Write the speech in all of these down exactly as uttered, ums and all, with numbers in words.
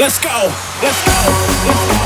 Let's go. Let's go. Let's go.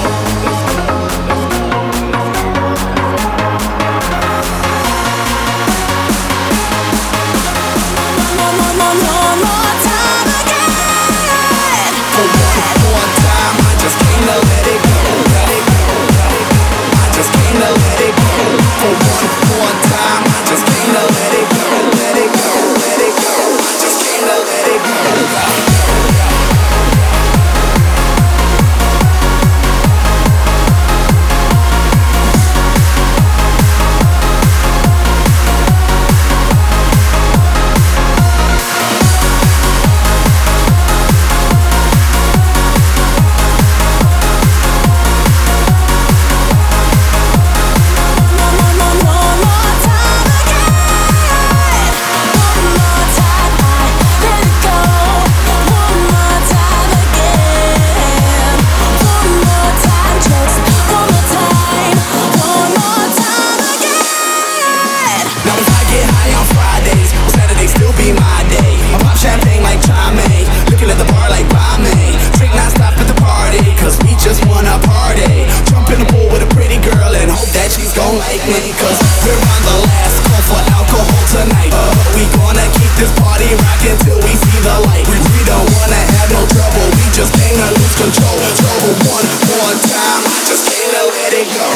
Cause we're on the last call for alcohol tonight. uh, We gonna keep this party rocking till we see the light. We, we don't wanna have no trouble, we just came to lose control. So one more time, I just came to let it go.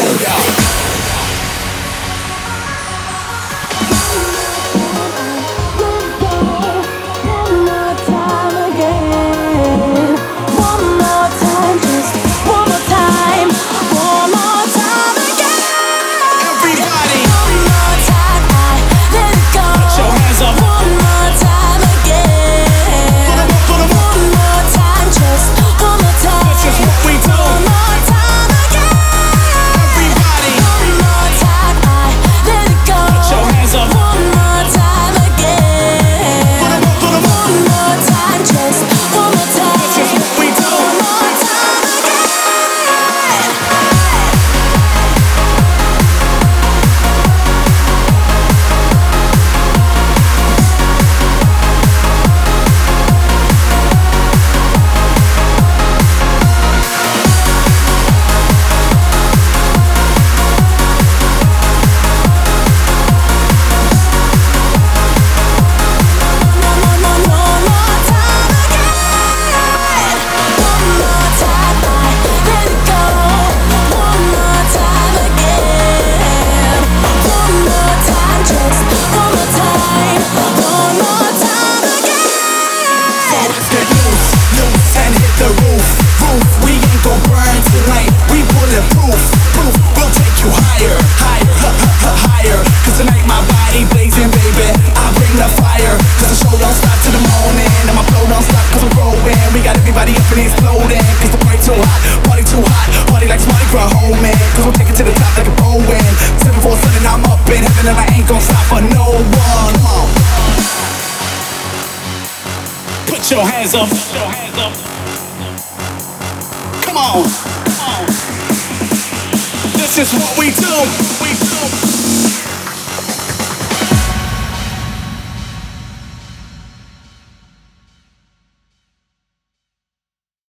Put your hands up. Come on. This is what we do. We do.